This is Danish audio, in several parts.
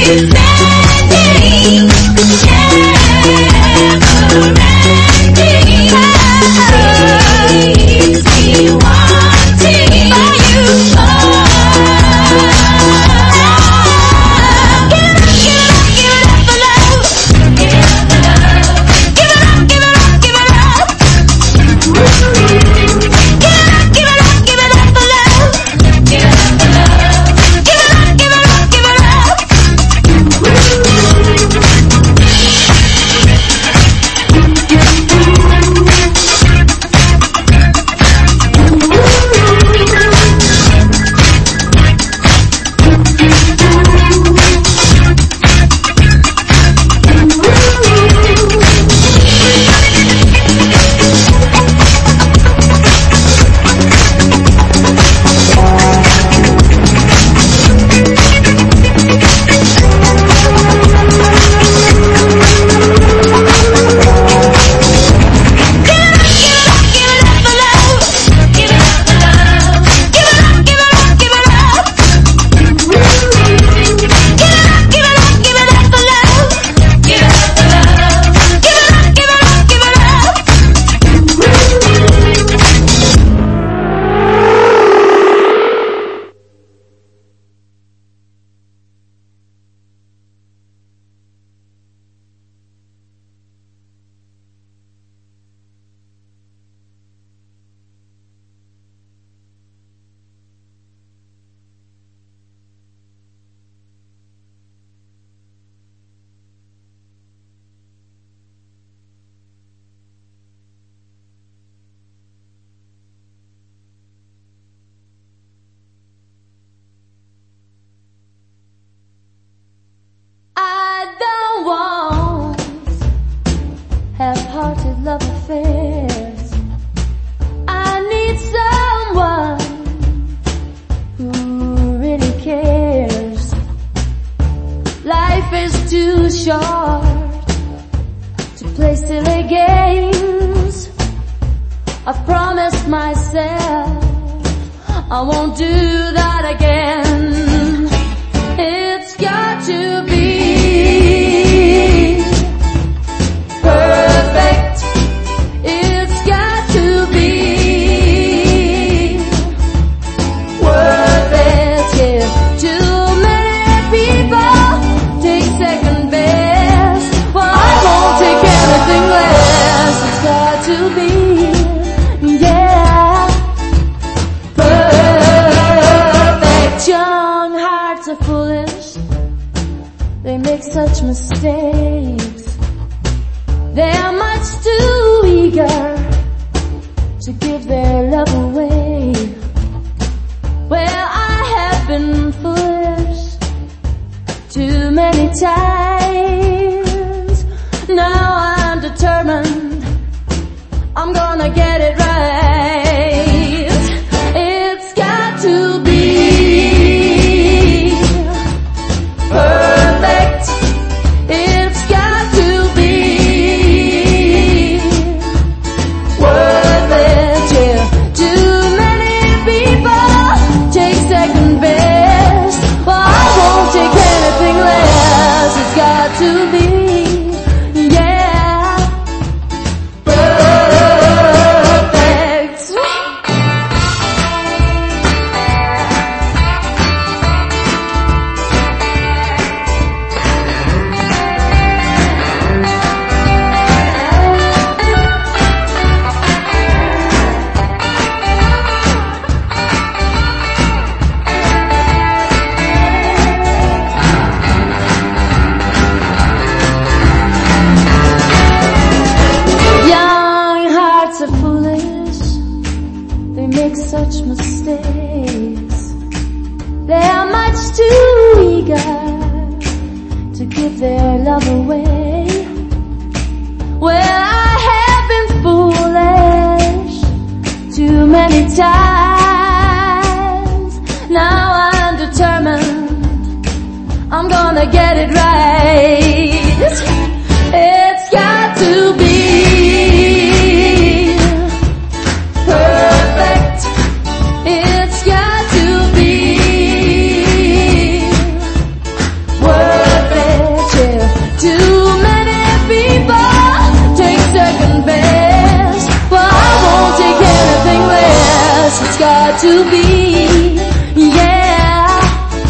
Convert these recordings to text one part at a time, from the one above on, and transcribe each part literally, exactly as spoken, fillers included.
love affairs. I need someone who really cares. Life is too short to play silly games. I've promised myself I won't do that again. It's got to be perfect. It's got to be worth it. Yeah. Too many people take second best. Well, I won't take anything less. It's got to be, yeah, perfect. Young hearts are foolish. They make such mistakes. They are much too eager to give their love away. Well, I have been foolish too many times. Now I'm determined I'm gonna get it right. It's got to be perfect. It's got to be worth it, yeah. Too many people take second best. Well, I won't take anything less. It's got to be, yeah, perfect. Young hearts are foolish. They make such mistakes. They are much too eager to give their love away. Well, I have been foolish too many times. Now I'm determined I'm gonna get it right. It's got to be perfect. It's got to be worth got to be, yeah,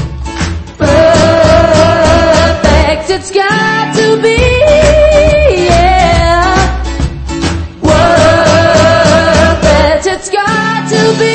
perfect. It's got to be, yeah, perfect. It's got to be.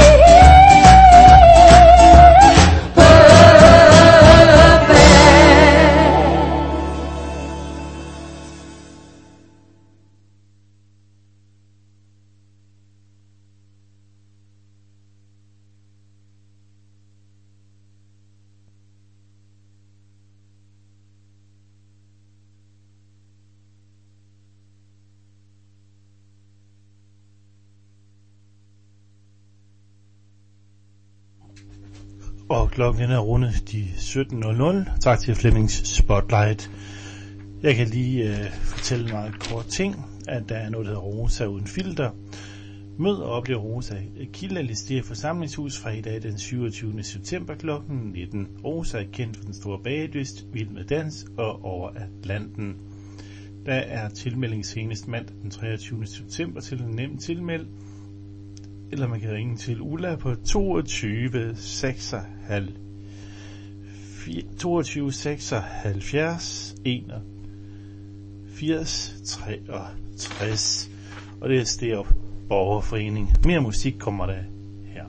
Og klokken er rundet de sytten nul nul. Tak til Flemmings Spotlight. Jeg kan lige øh, fortælle en meget kort ting, at der er noget, der hedder Rosa uden filter. Mød og oplev Rosa Kilde Listier forsamlingshus fredag den syvogtyvende september klokken nitten. Rosa er kendt for den store bagedyst, Vild med dans og Over Atlanten. Der er tilmelding senest mandag den treogtyvende september til en nem tilmeld. Eller man kan ringe til Ulla på toogtyve seksoghalvfjerds enogfirs treogtres. Og det er Sterup Borgerforening. Mere musik kommer der her.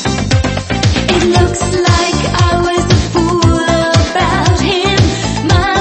Looks like I was a fool about him. My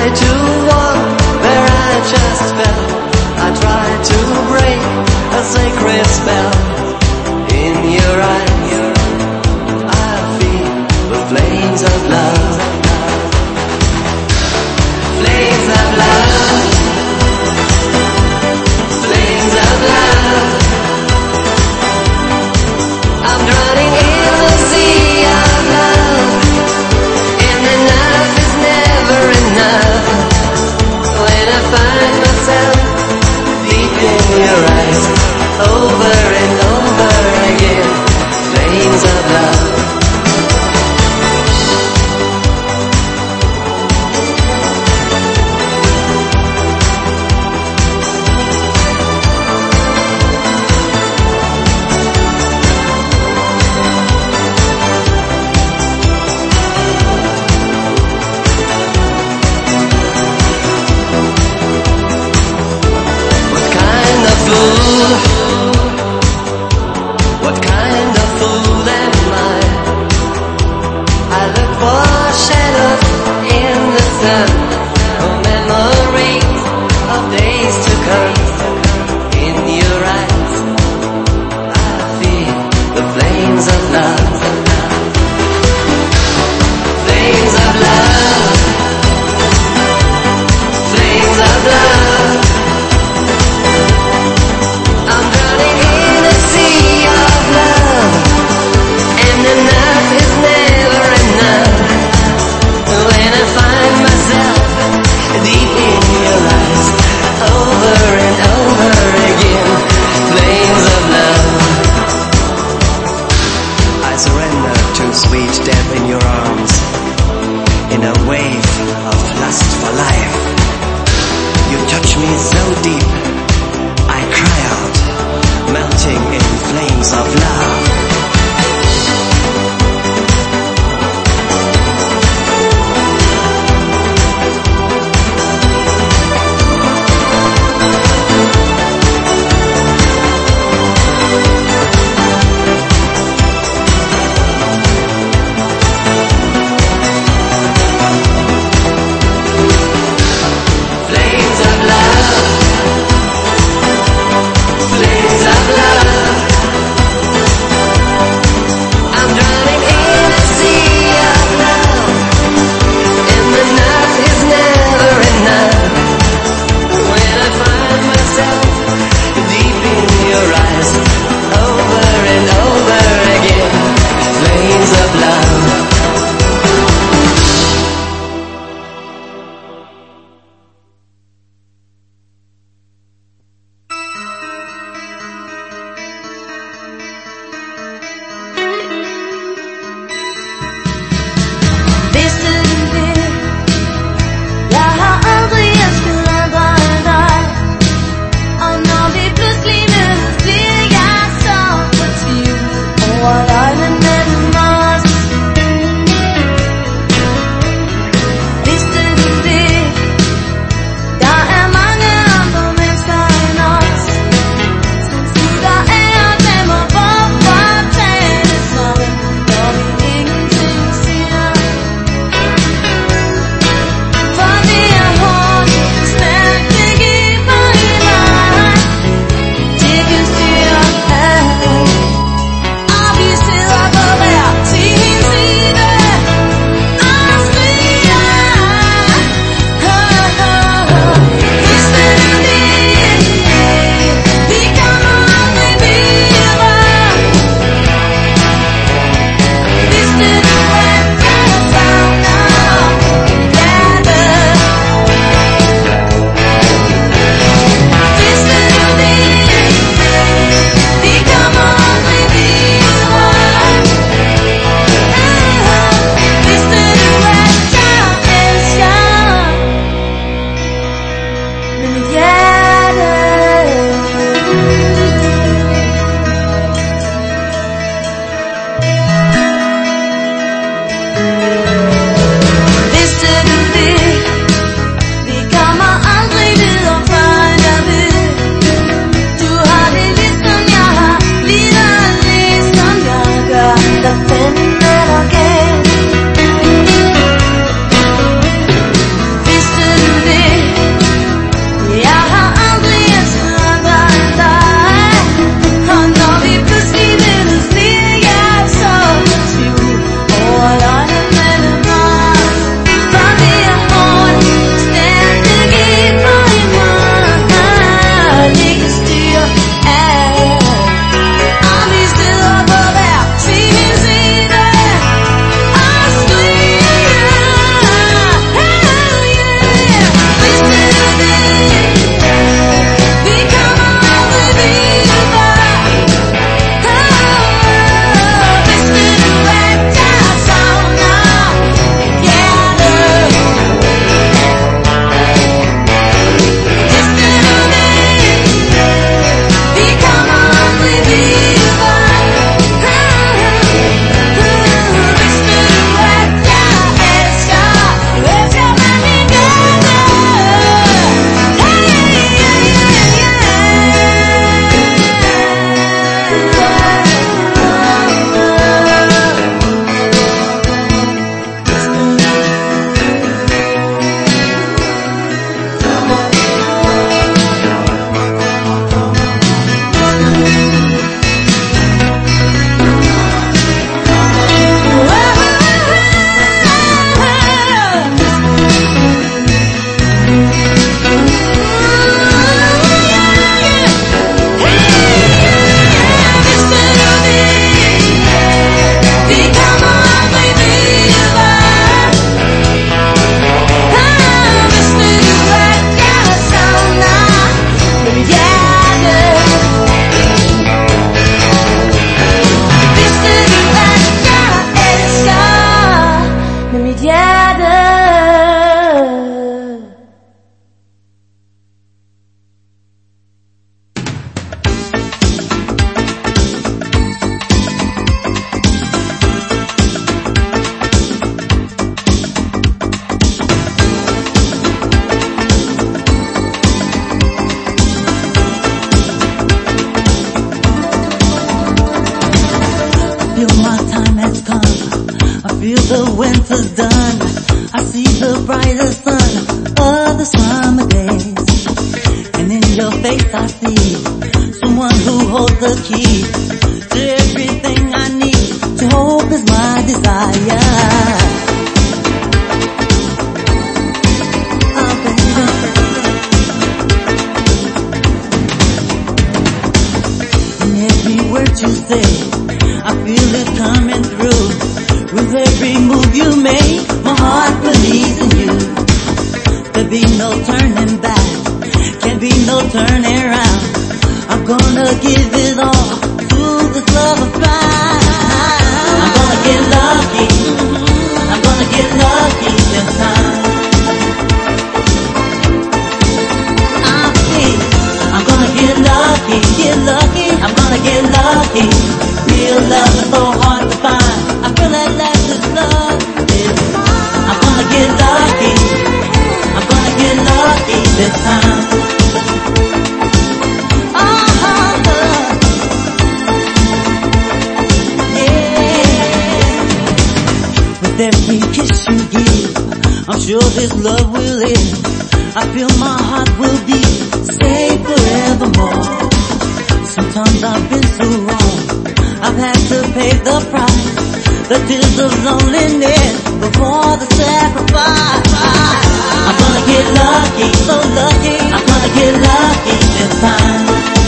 tried to walk where I just fell. I tried to break a sacred spell. In your eyes, I feel the flames of love. Flames of love. Flames of love. I'm drowning in the sea of love, and enough is never enough. When I find myself deep in your eyes, over and over again, flames of love. What kind of fool am I? I look for shadows in the sun, for memories of days to come. In your eyes, I feel the flames of love. Flames of love. Flames of love. I'm drowning in a sea of love, and enough is never enough. When I find myself deep in your eyes, over and over again, flames of love. I surrender to sweet death in your arms, in a wave of lust for life. You touch me so deep, I cry out, melting in flames of love. Flames of love. Flames of love. winter's done, I see the brighter sun of the summer days. And in your face I see someone who holds the key to everything I need. To hope is my desire. Oh, baby. In every word you say, I feel it coming through. With every move you make, my heart believes in you. There'll be no turning back, can't be no turning around. I'm gonna give it all to this love of mine. I'm gonna get lucky, I'm gonna get lucky this time. I see, I'm gonna get lucky, get lucky, I'm gonna get lucky. Real love is so hard to find. I feel like that's this love is mine. I'm gonna get lucky, I'm gonna get lucky this time. With every kiss you give, I'm sure this love will end. I feel my heart will be safe forevermore. Sometimes I've been so wrong, I've had to pay the price. The tears of loneliness before the sacrifice. I'm gonna get lucky, so lucky. I'm gonna get lucky this time.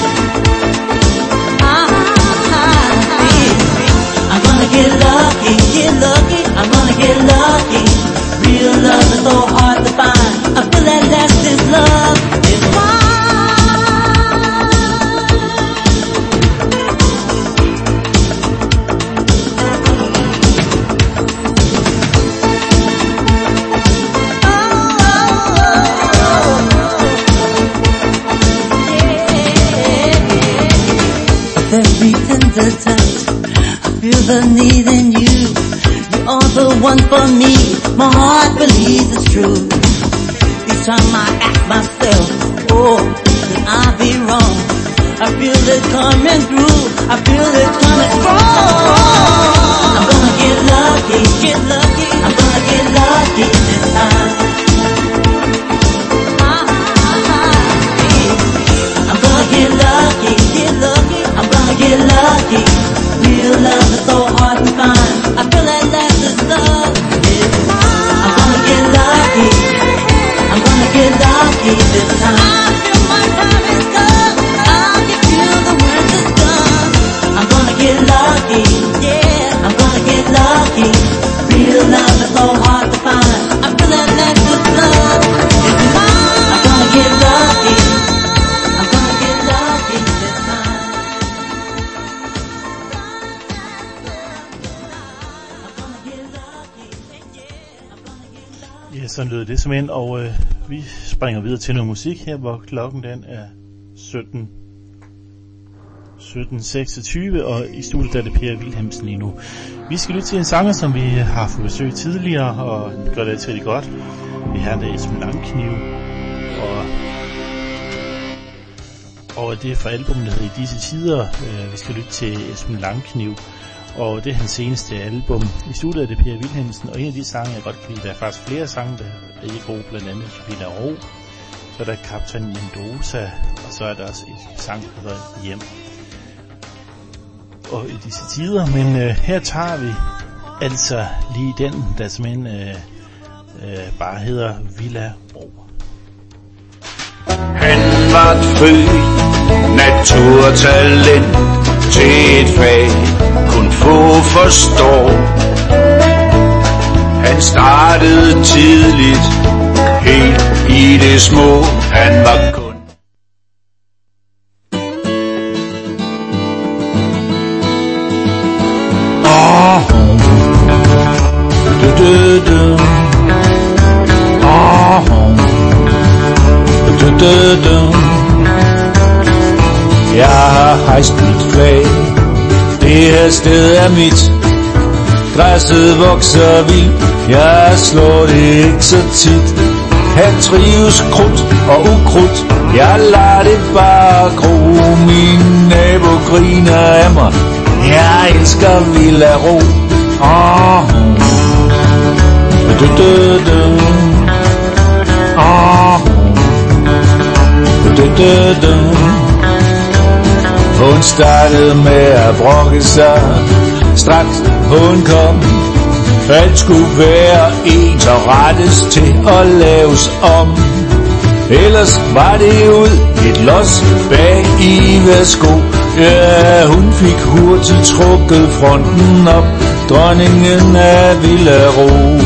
I'm gonna get lucky, get lucky. I'm gonna get lucky. Real love is so hard to find. I feel that lasting love is mine. Every tender touch, I feel the need in you. You are the one for me, my heart believes it's true. Each time I ask myself, oh, could I be wrong? I feel it coming through, I feel it coming strong. I'm gonna get lucky, get lucky, I'm gonna get lucky this time. I'm gonna get lucky, get lucky, I'm gonna get lucky. Real love is so hard to find. I feel that that's this love is mine. I'm gonna get lucky, I'm gonna get lucky this time. I feel my time is done, I can feel the work is done. I'm gonna get lucky, yeah, I'm gonna get lucky. Real love is so hard to find. I feel that that's this love is mine. I'm gonna get lucky, I'm gonna get lucky this time. Ja, sådan lød det simpelthen, og øh, vi springer videre til noget musik her, hvor klokken den er sytten seksogtyve, og i studiet er det Per Wilhelmsen lige nu. Vi skal lytte til en sanger, som vi har fået besøg tidligere, og gør det rigtig godt. Vi har det Esben Langkniv, og, og det er fra albumet, der hedder I disse tider. Øh, vi skal lytte til Esben Langkniv, og det er hans seneste album. I studiet er det Per Wilhelmsen, og en af de sange, jeg godt kan lide, der er faktisk flere sange, der er ikke gode, blandt andet Villa Ro, så er der Kaptajn Mendoza, og så er der også en sang, der hedder Hjem. Og i disse tider, men øh, her tager vi altså lige den, der simpelthen øh, øh, bare hedder Villa Ro. Han var et født naturtalent til et fag, kun få forstår. Han startede tidligt, helt i det små. Han var kun oh, du, du, du. Oh, du, du, du. Jeg har hejst mit flag, det her sted er mit. Græsset vokser vildt, jeg slår det ikke så tit. Han trives krudt og ukrudt, jeg lader det bare gro. Min nabo griner af mig, jeg elsker Villa Ro. Oh, du, du, du. Ah. Du, du, du. Hun startede med at brokke sig straks hun kom. Alt skulle være ens og rettes til at laves om. Ellers var det ud et los bag i hver sko. Ja, hun fik hurtigt trukket fronten op, dronningen af Villaro.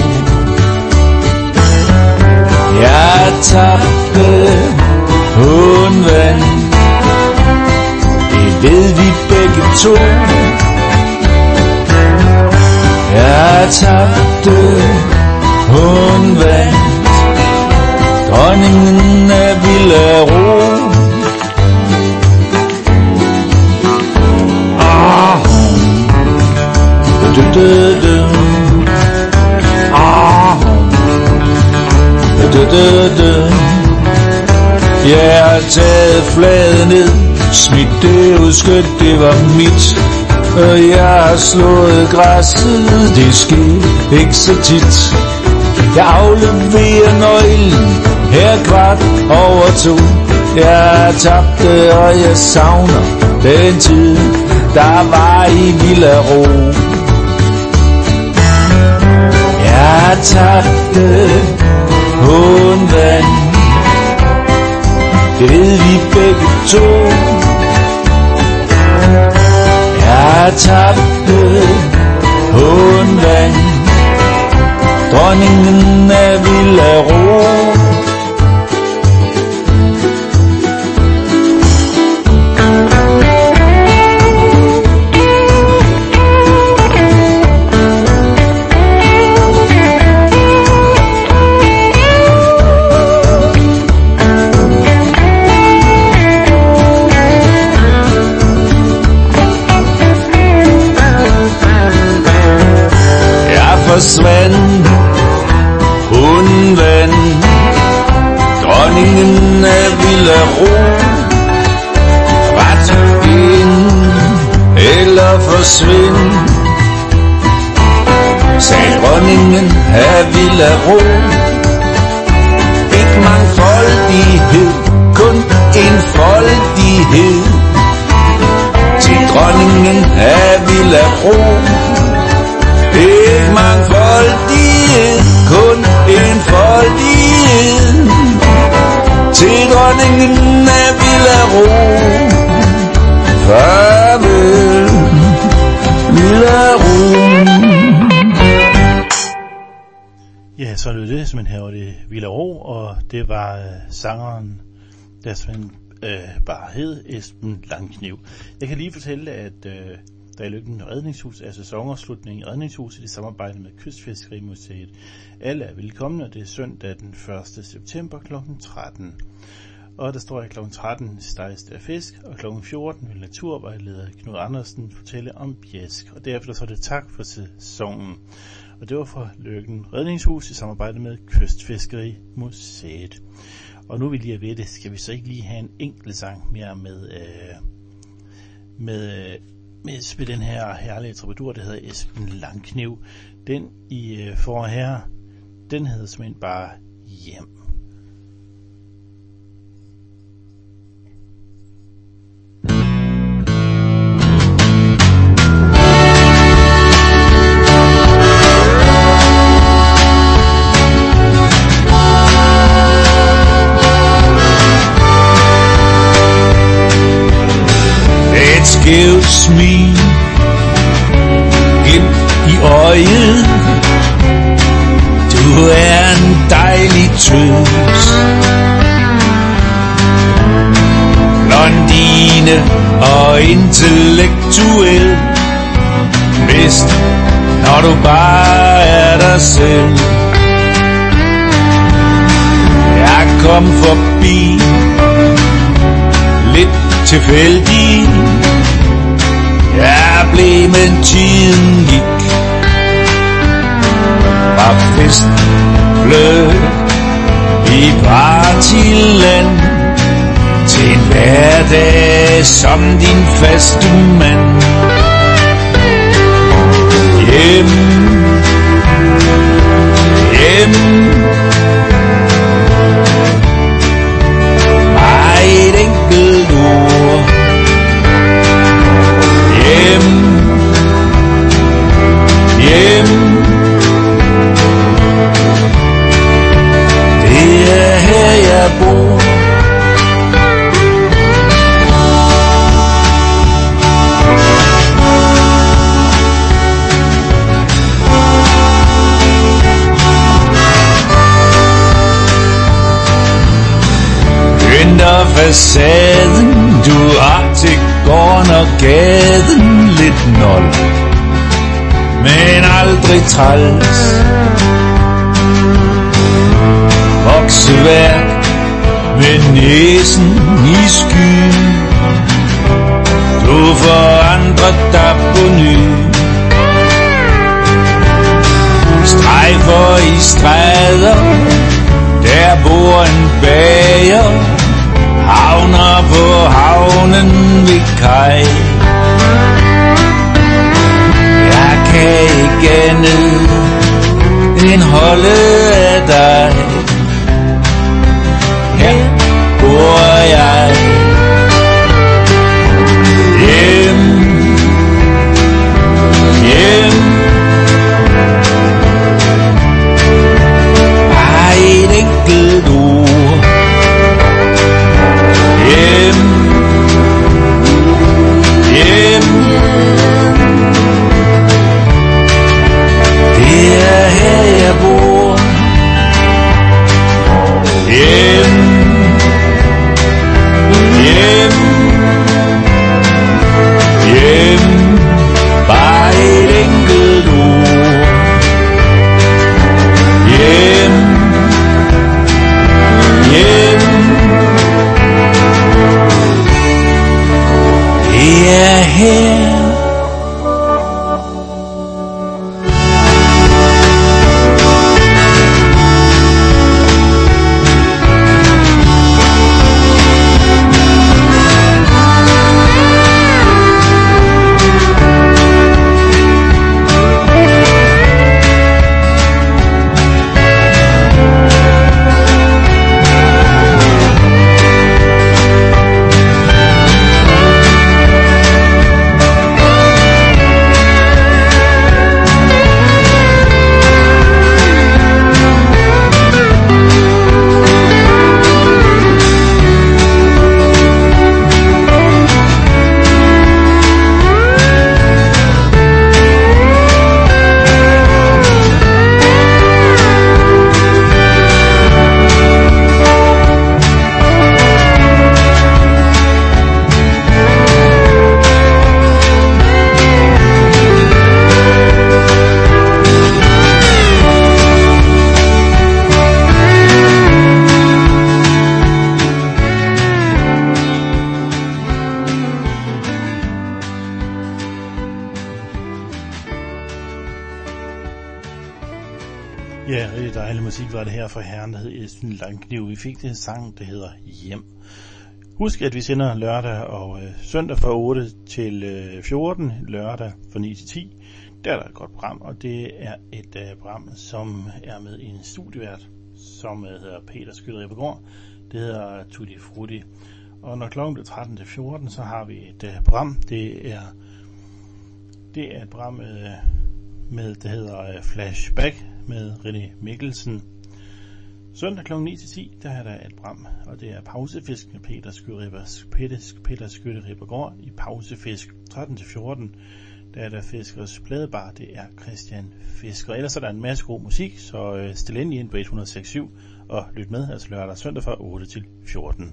Jeg tabte, hun vandt. Det ved vi begge to. Jeg tabte, hun vandt. Dronningen af Villaro. Ah, du, du, du. Ah, du, du, du. Jeg har taget flaget ned, smidt det ud, skønt det var mit. Og jeg har slået græsset, det sker ikke så tit. Jeg afleverer nøglen her kvart over to. Jeg tabte, og jeg savner den tid, der var i Villaro. Jeg tabte, hun vandt. Det ved vi begge to. Jeg tabte, hun vandt. Dronningen af Villaro. Forsvandt, hun vandt. Dronningen af Villaro. Ret ind eller forsvind, sagde dronningen af Villaro. Ikke mangfoldighed, kun enfoldighed til dronningen af Villaro. Ikke mangfoldighed, kun enfoldighed til dronningen af Villaro. Farvel, Villaro. Ja, så lød det, som her var det Villaro, og det var øh, sangeren, der simpelthen øh, bare hed Esben Langkniv. Jeg kan lige fortælle, at øh, der i Løkken Redningshus er sæsonafslutning i Redningshuset i samarbejde med Kystfiskerimuseet. Alle er velkomne, og det er søndag den første september klokken tretten. Og der står i klokken tretten steges der fisk, og klokken fjorten vil naturvejleder Knud Andersen fortælle om bjæsk. Og derefter så er det tak for sæsonen. Og det var fra Løkken Redningshus i samarbejde med Kystfiskerimuseet. Og nu vil jeg ved det, skal vi så ikke lige have en enkelt sang mere med, øh, med, øh, med, med den her herlige troubadour, der hedder Esben Langkniv. Den I øh, får her, den hedder simpelthen bare Hjem. Skævt smil, glimt i øjet. Du er en dejlig tøs, blondine og intellektuel, bedst når du bare er dig selv. Jeg kom forbi lidt tilfældigt. Jeg blev, men tiden gik. Var fest, flød i partiland, til en hverdag som din faste mand. Hjem, bygger facaden, du op til gården og gaden. Lidt nold, men aldrig træls. Vokseværk med næsen i skyen, du forandrer dig på ny. Strejfer i stræder, der bor en bager, havner på havnen ved kaj. Jeg kan ikke andet end holde af dig. Her bor jeg. Hjem, hjem. Bare et enkelt ord. Hjem, hjem. Det er her jeg bor. Hjem, hjem, hjem. Bare et enkelt ord. Hjem, hjem. Det er her. Ja, rigtig dejlig musik var det her fra herren, der hed Esben Langkniv. Vi fik det sang, der hedder Hjem. Husk, at vi sender lørdag og øh, søndag fra otte til øh, fjorten, lørdag fra ni til ti. Der er der et godt program, og det er et øh, program, som er med en studievært, som øh, hedder Peter Skødderibegård. Det hedder Tutti Frutti. Og når klokken bliver tretten til fjorten, så har vi et øh, program. Det er, det er et program med, med det hedder øh, Flashback med René Mikkelsen. Søndag klokken ni til ti, der er der et program, og det er Pausefisk med Peter Skødderibegård i Pausefisk. tretten til fjorten, der er der Fiskers Pladebar, det er Christian Fisker. Ellers er der en masse god musik, så øh, stil ind ind på et hundrede og seks syv og lyt med, altså lørdag og søndag fra otte til fjorten.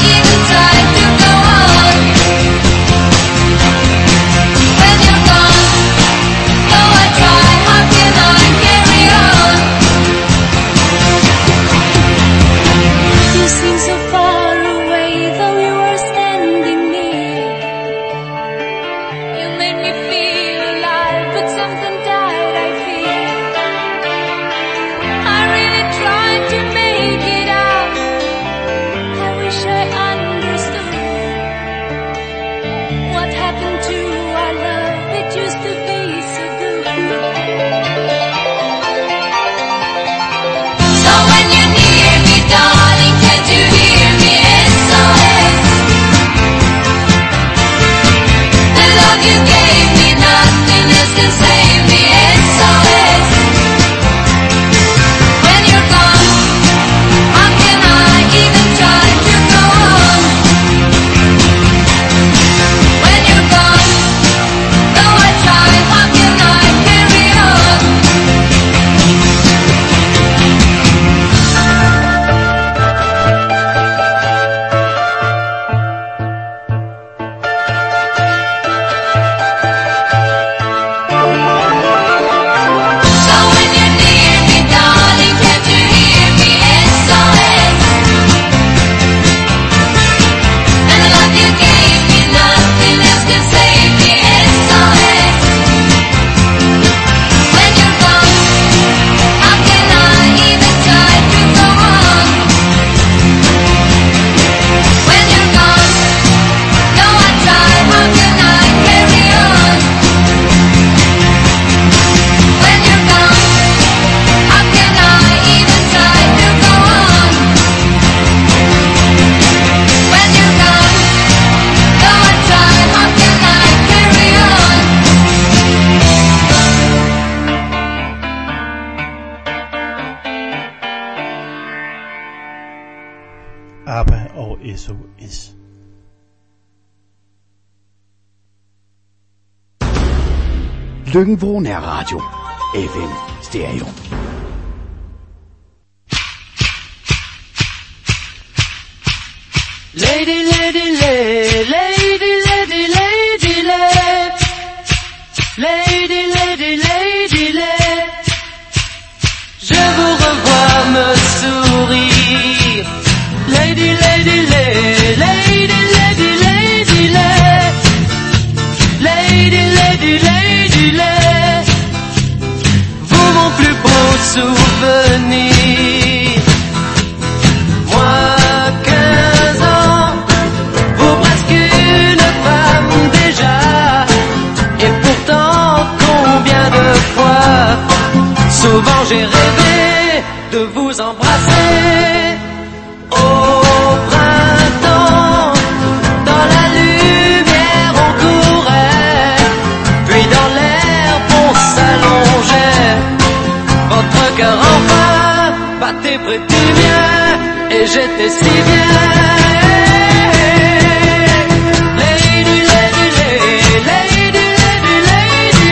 When you're gone can save me. S O S. When you're gone, how can I even try to go on? When you're gone, though I try, how can I carry on? So when you're near me, darling, can't you hear me? S O S. And the love you gave me, nothing else can save me. S O S. When you're gone, how can I even try to go on? When you're gone, though I try, how can I carry on? When you're gone, how can I even try to go on? When you're gone, though I try, how can I carry on? ABBA og S O S. Lykken er radio. F M stereo. Lady, lady, lady, lady, lady, lady, lady, lady, lady, lady. Je vous revois me sourire. Lady, lady, lady, lady, lady, lady, lady, lady, lady, lady. Vous mon plus beau souvenir. Moi quinze ans, vous presque une femme déjà. Et pourtant combien de fois, souvent j'ai rêvé de vous embrasser. Au printemps, dans la lumière on courait, puis dans l'herbe on s'allongeait. Votre cœur enfin battait près du mien, et j'étais si bien. Lady, lady, lady, lady, lady, lady,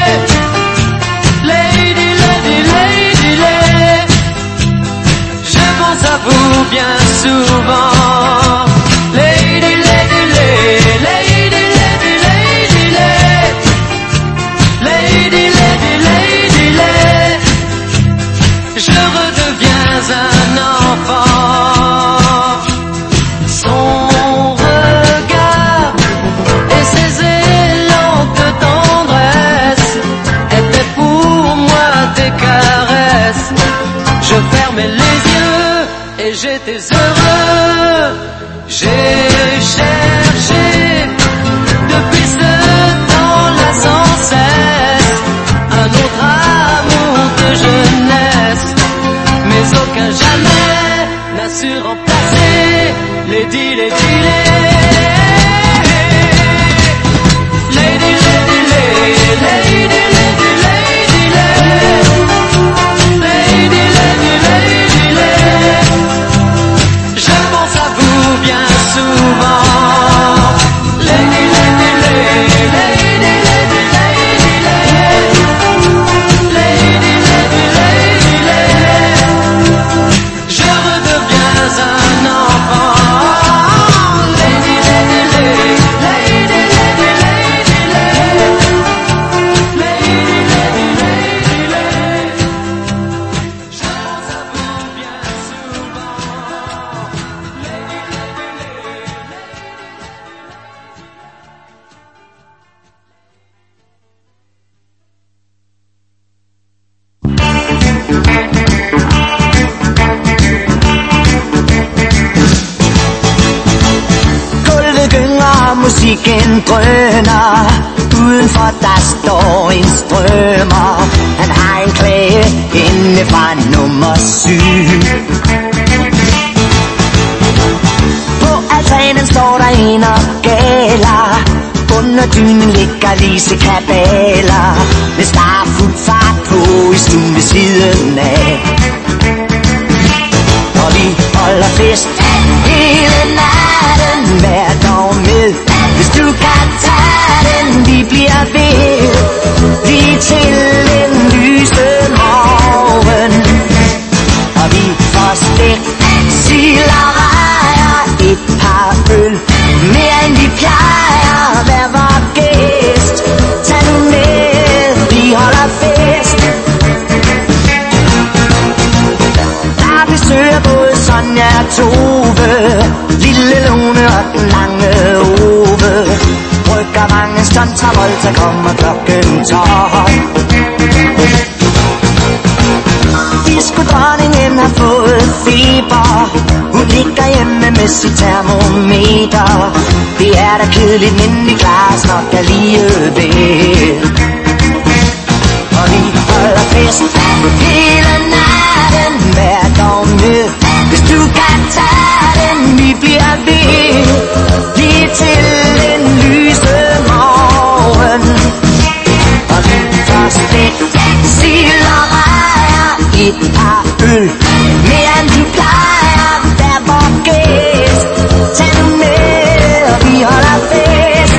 lady, lady, lady, lady. Je pense à vous bien souvent. Lady, lady, lady, lady, lady, lady, lady, lady, lady, lady. Je redeviens un enfant. Son regard et ses élans de tendresse étaient pour moi des caresses. Je fermais les yeux et j'étais heureux. J'ai cherché depuis ce temps-là sans cesse un autre amour de jeunesse, mais aucun jamais n'a su remplacer Lady, Lady, Lady, Lady, Lady, Lady, Lady, Lady, Lady, Lady, Lady, Lady. Je pense à vous bien souvent. Lady, Lady, Lady, Lady, Lady, Lady, Lady, Lady, Lady, Lady. Je redeviens un enfant. Lady, Lady, Lady, Lady, Lady, Lady, Lady, Lady, Lady, Lady. Je pense à vous bien souvent. Gulvet gynger, musikken drøner. Udenfor der står en strømmer. Han har en klage inde fra nummer syv. På altanen står der en og gælder. Under dynen ligger Lise kabaler med starfuld fart på i stuen ved siden af. Og vi holder fest hele natten, vær dog med, hvis du kan tage den. Vi bliver ved, lige til en lyse morgen. Og vi får stegt sild og rejer, et par øl, mere end vi plejer. Vær vor gæst, tag nu med, vi holder fest. Der besøger både Sonja og Tove, lille Lone og den lange Ove. Rykker mange stunt, Travolta kommer klokken tolv. Disco-dronningen har fået feber, hun ligger hjemme med sit termometer. Det er da kedeligt, men vi klarer os nok alligevel. Og vi holder fest hele natten, vær dog med, hvis du kan tage den. Vi bliver ved, lige til en lyse morgen. Og vi får stegt sild og rejer, et par øl, mere end vi plejer. Der var gæst, tag nu med, og vi holder fest.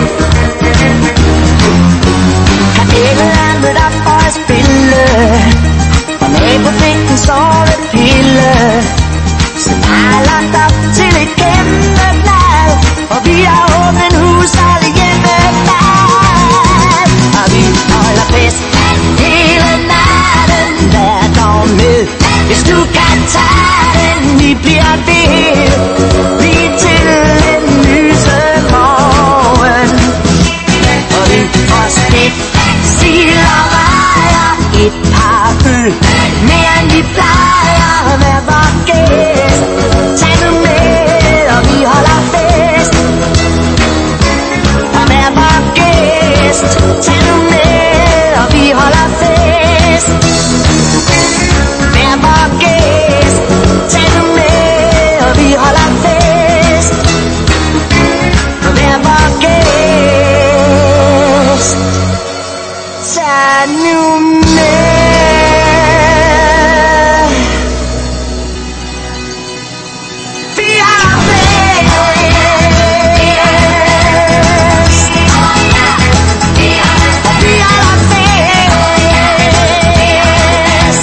Kapellet er mødt op for at spille, og nabofægten såret pille. Så der er lagt op til et kæmpe blad, og vi har åbent hus alle hjemmefald. Og vi holder fest hele natten, vær dog med, hvis du kan tage den. Vi bliver ved, lige til en lyse morgen. Og vi får stegt sild og rejer, et par øl, mere end vi plejer. Vær vor gæst, tag nu med, og vi holder fest. Og vær vor gæst, tag nu med, og vi holder fest. Vær vor gæst, tag nu med, og vi holder fest. Og vær vor gæst, tag nu med. Vi holder fest. Og vi holder fest.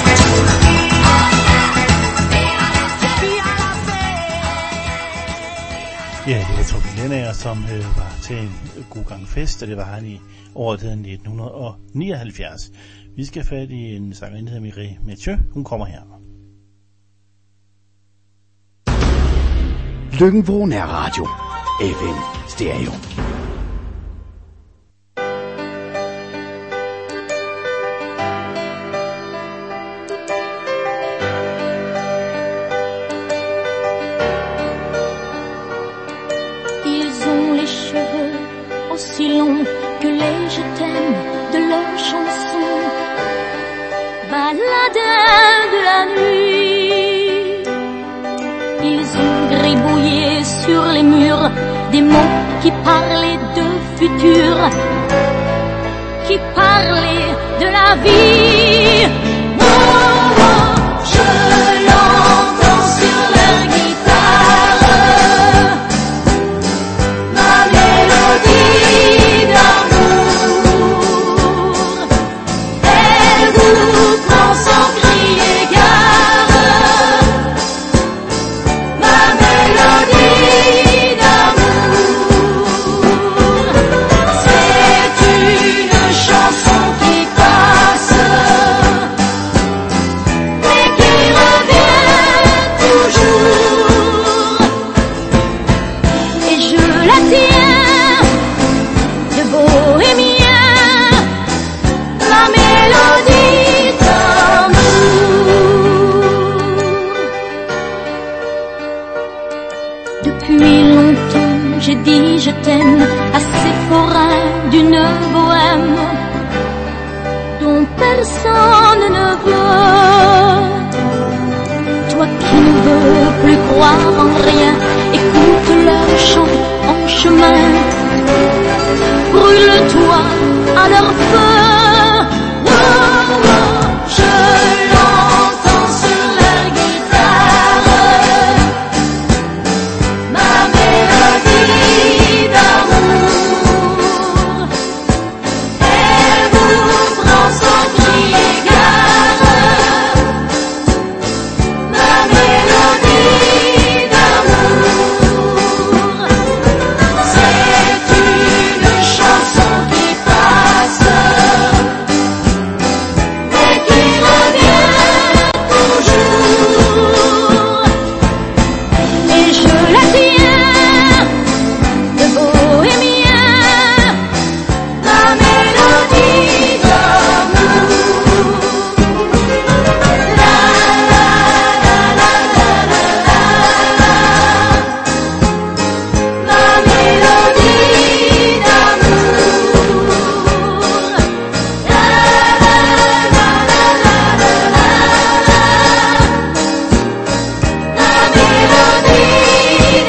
Ja, det var Torben Lennager, som øh, var til en god gang fest, og det var han i året nitten nioghalvfjerds. Vi skal have fat i en sangerinde, der hedder Mireille Mathieu. Hun kommer her. Lykken er radio. F M Stereo. Ils ont les cheveux aussi longs que les je t'aime de leurs chansons, baladins de la nuit. Ils ont gribouillé sur les murs des mots qui parlaient de futur, qui parlaient de la vie. Oh, oh, je l'entends sur leur guitare, ma mélodie d'amour. Elle vous prend sans crier gare, ma mélodie d'amour. C'est une chanson qui passe, mais qui revient toujours. Et je la tiens de bohémien, ma mélodie d'amour. Depuis longtemps j'ai dit je t'aime à ces forains d'une bohème dont personne ne veut. Toi qui ne veux plus croire en rien, écoute leur chant en chemin. brûle-toi à leur feu. Oh, oh, je l'entends sur la guitare, ma mélodie d'amour. Elle vous prend sans crier gare, ma mélodie d'amour. C'est une chanson qui passe et qui revient toujours. Et je la tiens de bohémien, ma mélodie d'amour. La la la la la la la la, ma mélodie d'amour. La la la la la la la, ma mélodie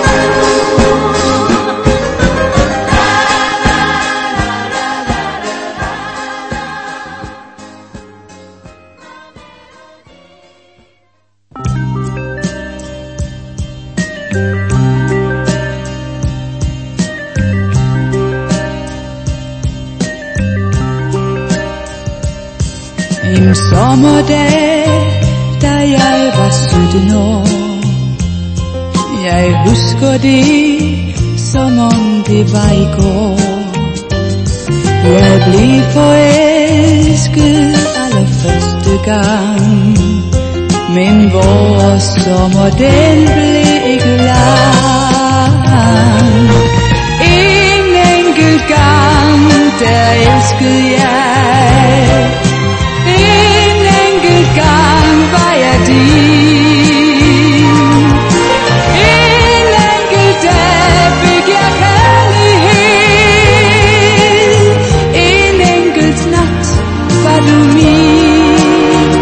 En sommerdag, da jeg var sytten år, jeg husker det, som om det var i går. Jeg blev forelsket allerførste gang, men vores sommer, den blev ikke lang. En enkelt gang, der elskede jeg, en enkelt gang var jeg din. En enkelt dag fik jeg kærlighed, en enkelt nat var du min.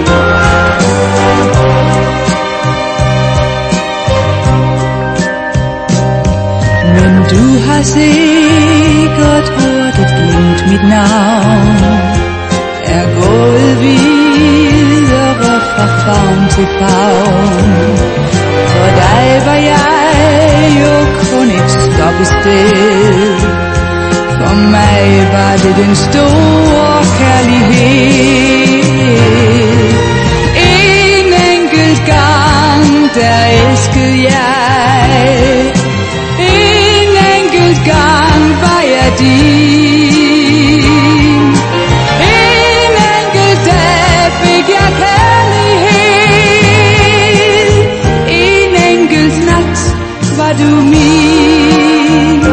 Men du har sikkert hørt et glimt mit navn, er gået videre fra favn til favn. For dig var jeg jo kun et stoppested, for mig var det den store kærlighed. En enkelt gang, der elskede jeg, en enkelt gang var jeg din. En enkelt dag fik jeg kærlighed, en enkelt nat var du min.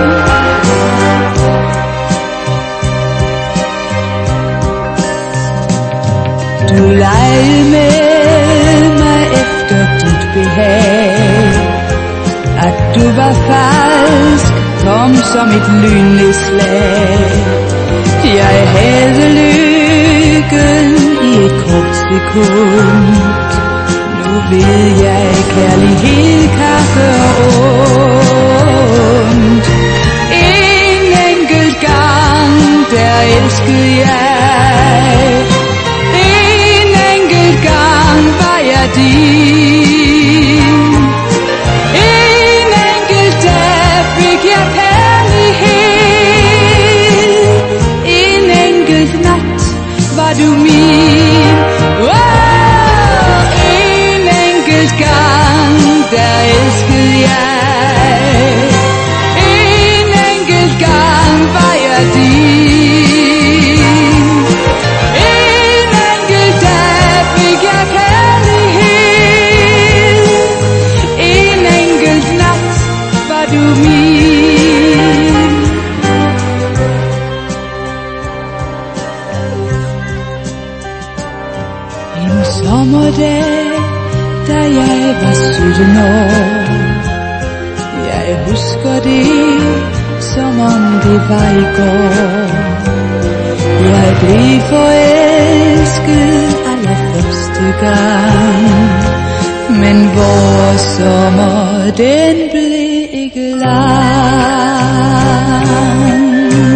Du legede med mig efter dit behag, at du var falsk, kom som et lynnedslag. Jeg havde lykken i et kort sekund, nu ved jeg, kærlighed kan gøre ondt. En enkelt gang, der elskede jeg, en enkelt gang var jeg din. En enkelt dag fik jeg kærlighed, en enkelt nat var du min. Oh, en enkelt gang, der elskede jeg, en enkelt gang var jeg din. En enkelt dag fik jeg kærlighed, en enkelt nat var du min. En sommerdag, da jeg var sytten år, jeg husker det, som om det var i går. Jeg blev forelsket allerførste gang, men vores sommer, den blev ikke lang.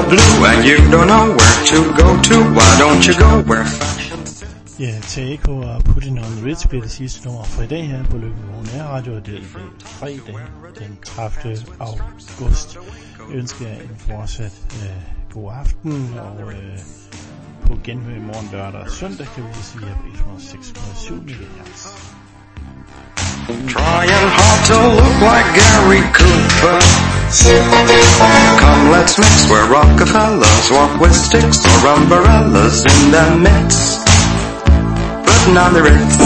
you're blue and you don't know where to go to, why don't you go where fashion sits? Ja, Taeko og Putting on the Ritz bliver det sidste nummer for i dag her på Løkken Radio, og det er fredag den tredivte august. Jeg ønsker jer en fortsat øh, god aften, og øh, på genhør i morgen lørdag og søndag kan vi sige her på et hundrede og seks komma syv megahertz. Trying hard to look like Gary Cooper. Come, let's mix where Rockefellers walk with sticks or umbrellas in their midst. Putting on the Ritz.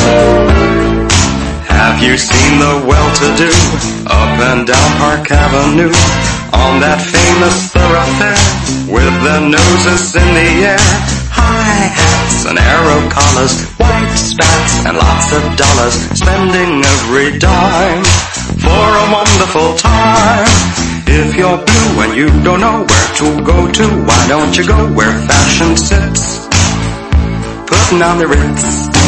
Have you seen the well-to-do up and down Park Avenue on that famous thoroughfare with their noses in the air? High hats and arrow collars, white spats and lots of dollars, spending every dime for a wonderful time. If you're blue and you don't know where to go to, why don't you go where fashion sits? Putting on the Ritz.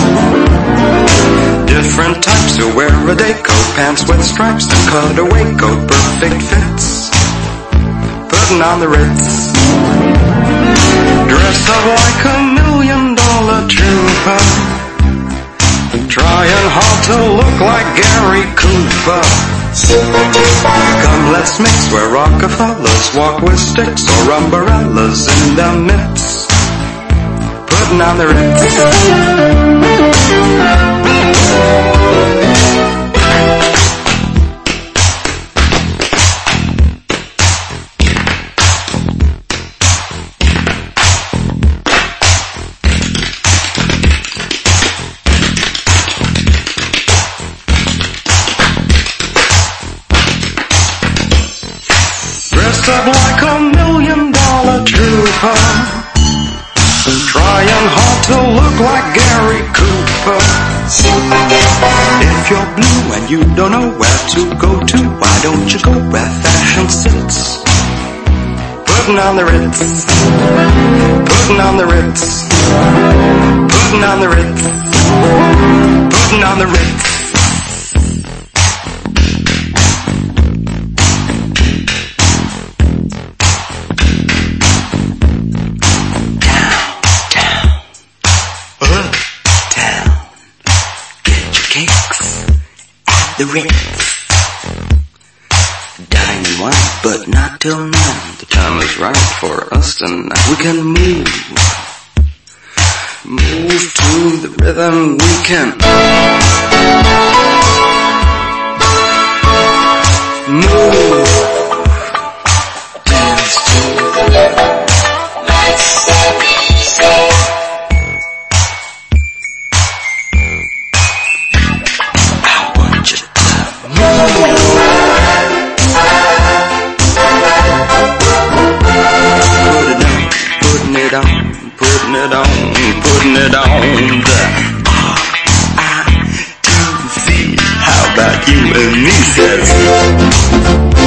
Different types who wear a day coat, pants with stripes and cutaway coat, perfect fits. Putting on the Ritz. Dress up like a million dollar trooper, trying hard to look like Gary Cooper. Come, let's mix where Rockefellers walk with sticks or umbrellas in their midst. Putting on the Ritz. Up like a million dollar trooper, trying hard to look like Gary Cooper. If you're blue and you don't know where to go to, why don't you go where fashion sits? Putting on the Ritz. Putting on the Ritz. Putting on the Ritz. Putting on the Ritz. The Ritz. Dining wine, but not till now. The time is right for us tonight. We can move, move to the rhythm. We can move, dance to the rhythm. Let's go. Putting it on, putting it on the R I T C. How about you and me, says